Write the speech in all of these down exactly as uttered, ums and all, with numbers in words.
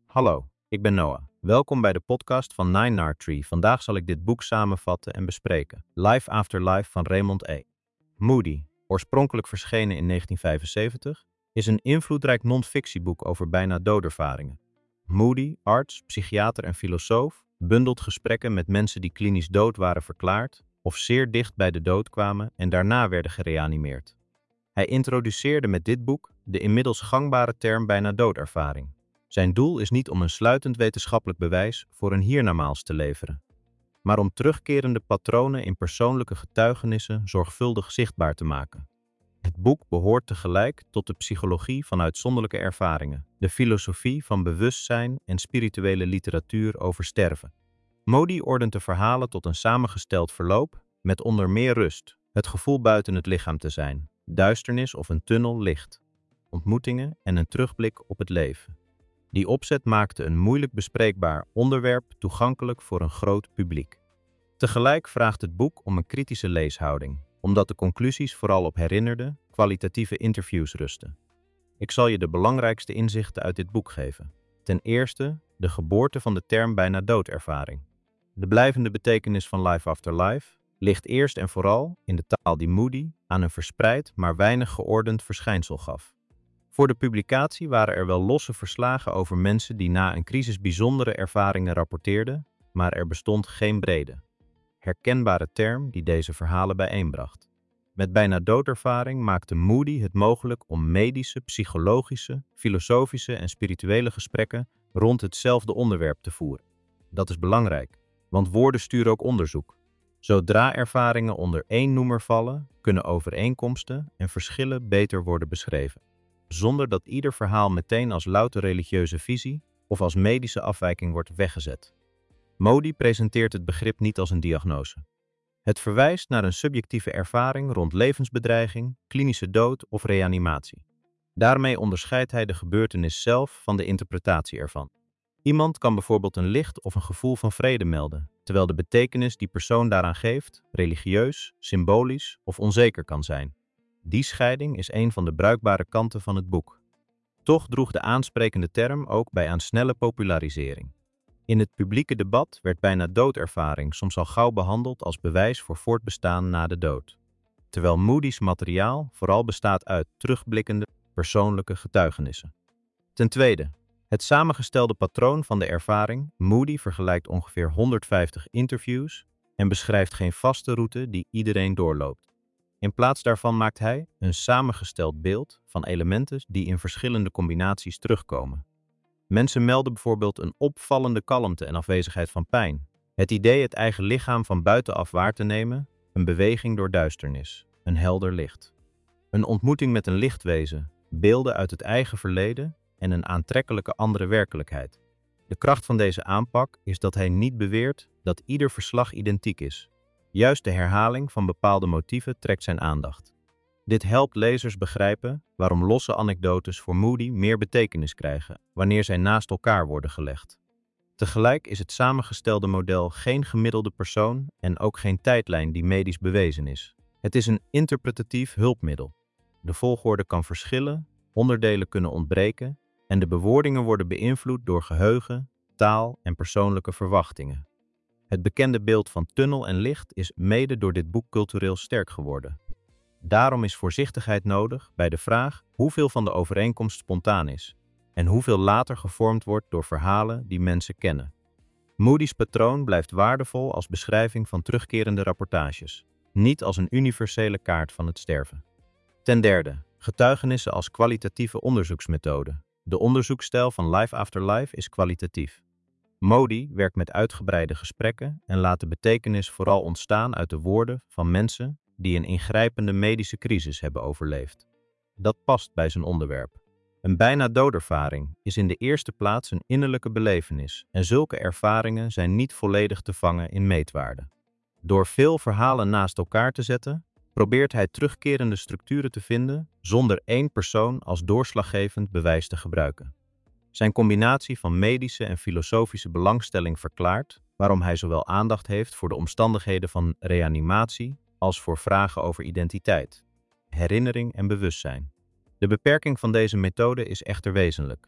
Hallo, ik ben Noah. Welkom bij de podcast van Nine Nard Tree. Vandaag zal ik dit boek samenvatten en bespreken. Life After Life van Raymond E. Moody, oorspronkelijk verschenen in negentien vijfenzeventig, is een invloedrijk non-fictieboek over bijna doodervaringen. Moody, arts, psychiater en filosoof, bundelt gesprekken met mensen die klinisch dood waren verklaard of zeer dicht bij de dood kwamen en daarna werden gereanimeerd. Hij introduceerde met dit boek de inmiddels gangbare term bijna doodervaring. Zijn doel is niet om een sluitend wetenschappelijk bewijs voor een hiernamaals te leveren, maar om terugkerende patronen in persoonlijke getuigenissen zorgvuldig zichtbaar te maken. Het boek behoort tegelijk tot de psychologie van uitzonderlijke ervaringen, de filosofie van bewustzijn en spirituele literatuur over sterven. Moody ordent de verhalen tot een samengesteld verloop met onder meer rust, het gevoel buiten het lichaam te zijn, duisternis of een tunnel licht, ontmoetingen en een terugblik op het leven. Die opzet maakte een moeilijk bespreekbaar onderwerp toegankelijk voor een groot publiek. Tegelijk vraagt het boek om een kritische leeshouding, omdat de conclusies vooral op herinnerde, kwalitatieve interviews rusten. Ik zal je de belangrijkste inzichten uit dit boek geven. Ten eerste, de geboorte van de term bijna doodervaring. De blijvende betekenis van Life After Life ligt eerst en vooral in de taal die Moody aan een verspreid maar weinig geordend verschijnsel gaf. Voor de publicatie waren er wel losse verslagen over mensen die na een crisis bijzondere ervaringen rapporteerden, maar er bestond geen brede, herkenbare term die deze verhalen bijeenbracht. Met bijna doodervaring maakte Moody het mogelijk om medische, psychologische, filosofische en spirituele gesprekken rond hetzelfde onderwerp te voeren. Dat is belangrijk, want woorden sturen ook onderzoek. Zodra ervaringen onder één noemer vallen, kunnen overeenkomsten en verschillen beter worden beschreven, zonder dat ieder verhaal meteen als louter religieuze visie of als medische afwijking wordt weggezet. Moody presenteert het begrip niet als een diagnose. Het verwijst naar een subjectieve ervaring rond levensbedreiging, klinische dood of reanimatie. Daarmee onderscheidt hij de gebeurtenis zelf van de interpretatie ervan. Iemand kan bijvoorbeeld een licht of een gevoel van vrede melden, terwijl de betekenis die persoon daaraan geeft religieus, symbolisch of onzeker kan zijn. Die scheiding is een van de bruikbare kanten van het boek. Toch droeg de aansprekende term ook bij aan snelle popularisering. In het publieke debat werd bijna doodervaring soms al gauw behandeld als bewijs voor voortbestaan na de dood, terwijl Moody's materiaal vooral bestaat uit terugblikkende persoonlijke getuigenissen. Ten tweede, het samengestelde patroon van de ervaring. Moody vergelijkt ongeveer honderdvijftig interviews en beschrijft geen vaste route die iedereen doorloopt. In plaats daarvan maakt hij een samengesteld beeld van elementen die in verschillende combinaties terugkomen. Mensen melden bijvoorbeeld een opvallende kalmte en afwezigheid van pijn, het idee het eigen lichaam van buitenaf waar te nemen, een beweging door duisternis, een helder licht, een ontmoeting met een lichtwezen, beelden uit het eigen verleden en een aantrekkelijke andere werkelijkheid. De kracht van deze aanpak is dat hij niet beweert dat ieder verslag identiek is. Juist de herhaling van bepaalde motieven trekt zijn aandacht. Dit helpt lezers begrijpen waarom losse anekdotes voor Moody meer betekenis krijgen wanneer zij naast elkaar worden gelegd. Tegelijk is het samengestelde model geen gemiddelde persoon en ook geen tijdlijn die medisch bewezen is. Het is een interpretatief hulpmiddel. De volgorde kan verschillen, onderdelen kunnen ontbreken en de bewoordingen worden beïnvloed door geheugen, taal en persoonlijke verwachtingen. Het bekende beeld van tunnel en licht is mede door dit boek cultureel sterk geworden. Daarom is voorzichtigheid nodig bij de vraag hoeveel van de overeenkomst spontaan is en hoeveel later gevormd wordt door verhalen die mensen kennen. Moody's patroon blijft waardevol als beschrijving van terugkerende rapportages, niet als een universele kaart van het sterven. Ten derde, getuigenissen als kwalitatieve onderzoeksmethode. De onderzoeksstijl van Life After Life is kwalitatief. Moody werkt met uitgebreide gesprekken en laat de betekenis vooral ontstaan uit de woorden van mensen die een ingrijpende medische crisis hebben overleefd. Dat past bij zijn onderwerp. Een bijna doodervaring is in de eerste plaats een innerlijke belevenis en zulke ervaringen zijn niet volledig te vangen in meetwaarde. Door veel verhalen naast elkaar te zetten, probeert hij terugkerende structuren te vinden zonder één persoon als doorslaggevend bewijs te gebruiken. Zijn combinatie van medische en filosofische belangstelling verklaart waarom hij zowel aandacht heeft voor de omstandigheden van reanimatie als voor vragen over identiteit, herinnering en bewustzijn. De beperking van deze methode is echter wezenlijk.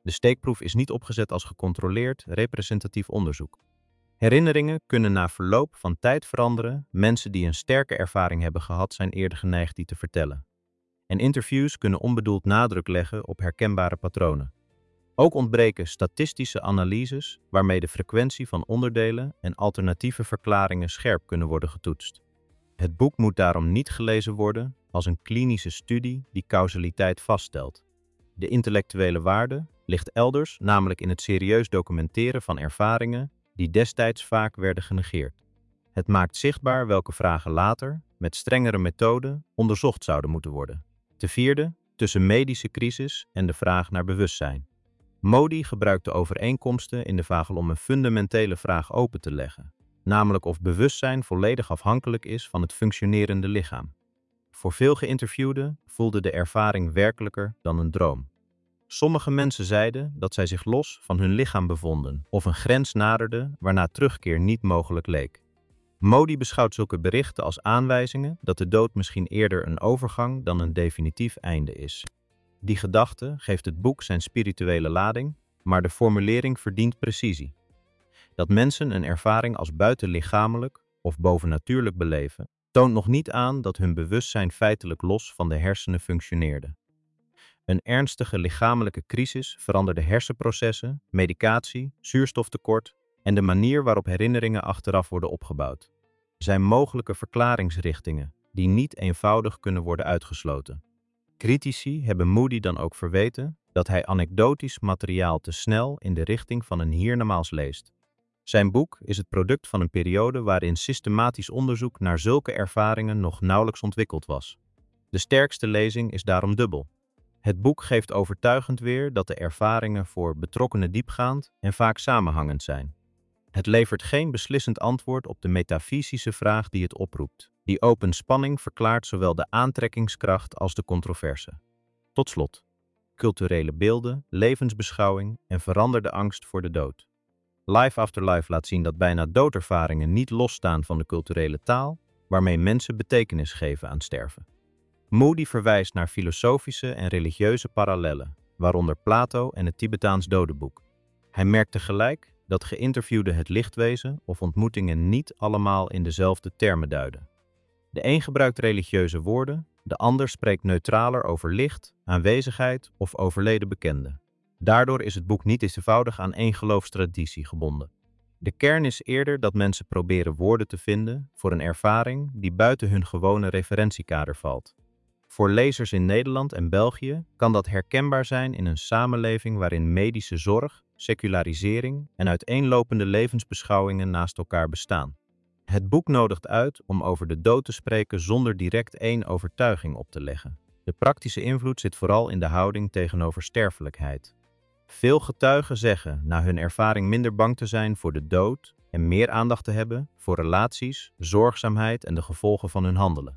De steekproef is niet opgezet als gecontroleerd, representatief onderzoek. Herinneringen kunnen na verloop van tijd veranderen. Mensen die een sterke ervaring hebben gehad zijn eerder geneigd die te vertellen. En interviews kunnen onbedoeld nadruk leggen op herkenbare patronen. Ook ontbreken statistische analyses waarmee de frequentie van onderdelen en alternatieve verklaringen scherp kunnen worden getoetst. Het boek moet daarom niet gelezen worden als een klinische studie die causaliteit vaststelt. De intellectuele waarde ligt elders, namelijk in het serieus documenteren van ervaringen die destijds vaak werden genegeerd. Het maakt zichtbaar welke vragen later, met strengere methoden, onderzocht zouden moeten worden. Ten vierde, tussen medische crisis en de vraag naar bewustzijn. Modi gebruikt de overeenkomsten in de vagel om een fundamentele vraag open te leggen, namelijk of bewustzijn volledig afhankelijk is van het functionerende lichaam. Voor veel geïnterviewden voelde de ervaring werkelijker dan een droom. Sommige mensen zeiden dat zij zich los van hun lichaam bevonden of een grens naderden waarna terugkeer niet mogelijk leek. Modi beschouwt zulke berichten als aanwijzingen dat de dood misschien eerder een overgang dan een definitief einde is. Die gedachte geeft het boek zijn spirituele lading, maar de formulering verdient precisie. Dat mensen een ervaring als buitenlichamelijk of bovennatuurlijk beleven, toont nog niet aan dat hun bewustzijn feitelijk los van de hersenen functioneerde. Een ernstige lichamelijke crisis veranderde hersenprocessen, medicatie, zuurstoftekort en de manier waarop herinneringen achteraf worden opgebouwd. Er zijn mogelijke verklaringsrichtingen die niet eenvoudig kunnen worden uitgesloten. Critici hebben Modi dan ook verweten dat hij anekdotisch materiaal te snel in de richting van een hiernamaals leest. Zijn boek is het product van een periode waarin systematisch onderzoek naar zulke ervaringen nog nauwelijks ontwikkeld was. De sterkste lezing is daarom dubbel. Het boek geeft overtuigend weer dat de ervaringen voor betrokkenen diepgaand en vaak samenhangend zijn. Het levert geen beslissend antwoord op de metafysische vraag die het oproept. Die open spanning verklaart zowel de aantrekkingskracht als de controverse. Tot slot, culturele beelden, levensbeschouwing en veranderde angst voor de dood. Life After Life laat zien dat bijna doodervaringen niet losstaan van de culturele taal, waarmee mensen betekenis geven aan sterven. Modi verwijst naar filosofische en religieuze parallellen, waaronder Plato en het Tibetaans dodenboek. Hij merkt tegelijk dat geïnterviewden het lichtwezen of ontmoetingen niet allemaal in dezelfde termen duiden. De een gebruikt religieuze woorden, de ander spreekt neutraler over licht, aanwezigheid of overleden bekenden. Daardoor is het boek niet eenvoudig aan één geloofstraditie gebonden. De kern is eerder dat mensen proberen woorden te vinden voor een ervaring die buiten hun gewone referentiekader valt. Voor lezers in Nederland en België kan dat herkenbaar zijn in een samenleving waarin medische zorg, secularisering en uiteenlopende levensbeschouwingen naast elkaar bestaan. Het boek nodigt uit om over de dood te spreken zonder direct één overtuiging op te leggen. De praktische invloed zit vooral in de houding tegenover sterfelijkheid. Veel getuigen zeggen na hun ervaring minder bang te zijn voor de dood en meer aandacht te hebben voor relaties, zorgzaamheid en de gevolgen van hun handelen.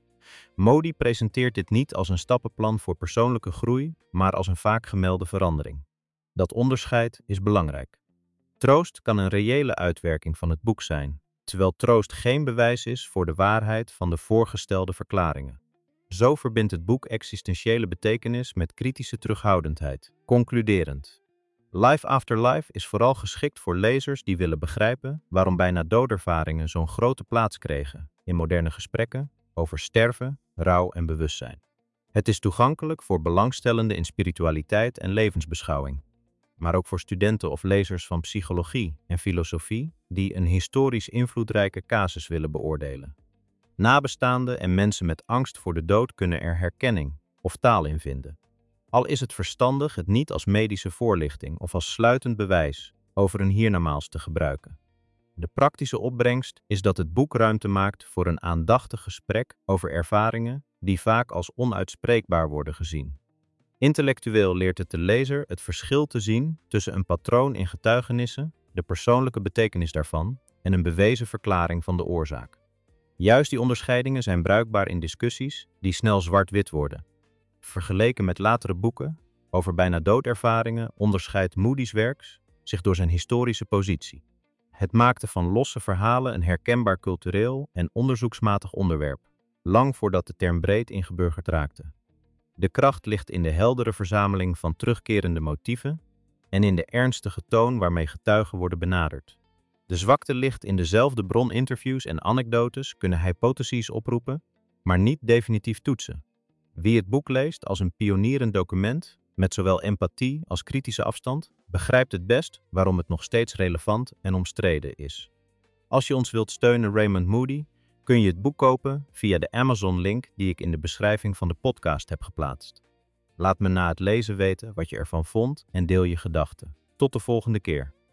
Modi presenteert dit niet als een stappenplan voor persoonlijke groei, maar als een vaak gemelde verandering. Dat onderscheid is belangrijk. Troost kan een reële uitwerking van het boek zijn, terwijl troost geen bewijs is voor de waarheid van de voorgestelde verklaringen. Zo verbindt het boek existentiële betekenis met kritische terughoudendheid. Concluderend. Life After Life is vooral geschikt voor lezers die willen begrijpen waarom bijna doodervaringen zo'n grote plaats kregen in moderne gesprekken over sterven, rouw en bewustzijn. Het is toegankelijk voor belangstellenden in spiritualiteit en levensbeschouwing, maar ook voor studenten of lezers van psychologie en filosofie die een historisch invloedrijke casus willen beoordelen. Nabestaanden en mensen met angst voor de dood kunnen er herkenning of taal in vinden. Al is het verstandig het niet als medische voorlichting of als sluitend bewijs over een hiernamaals te gebruiken. De praktische opbrengst is dat het boek ruimte maakt voor een aandachtig gesprek over ervaringen die vaak als onuitspreekbaar worden gezien. Intellectueel leert het de lezer het verschil te zien tussen een patroon in getuigenissen, de persoonlijke betekenis daarvan en een bewezen verklaring van de oorzaak. Juist die onderscheidingen zijn bruikbaar in discussies die snel zwart-wit worden. Vergeleken met latere boeken over bijna doodervaringen onderscheidt Modi's werk zich door zijn historische positie. Het maakte van losse verhalen een herkenbaar cultureel en onderzoeksmatig onderwerp, lang voordat de term breed ingeburgerd raakte. De kracht ligt in de heldere verzameling van terugkerende motieven en in de ernstige toon waarmee getuigen worden benaderd. De zwakte ligt in dezelfde broninterviews en anekdotes kunnen hypotheses oproepen, maar niet definitief toetsen. Wie het boek leest als een pionierend document, met zowel empathie als kritische afstand, begrijpt het best waarom het nog steeds relevant en omstreden is. Als je ons wilt steunen, Raymond Moody, kun je het boek kopen via de Amazon-link die ik in de beschrijving van de podcast heb geplaatst. Laat me na het lezen weten wat je ervan vond en deel je gedachten. Tot de volgende keer.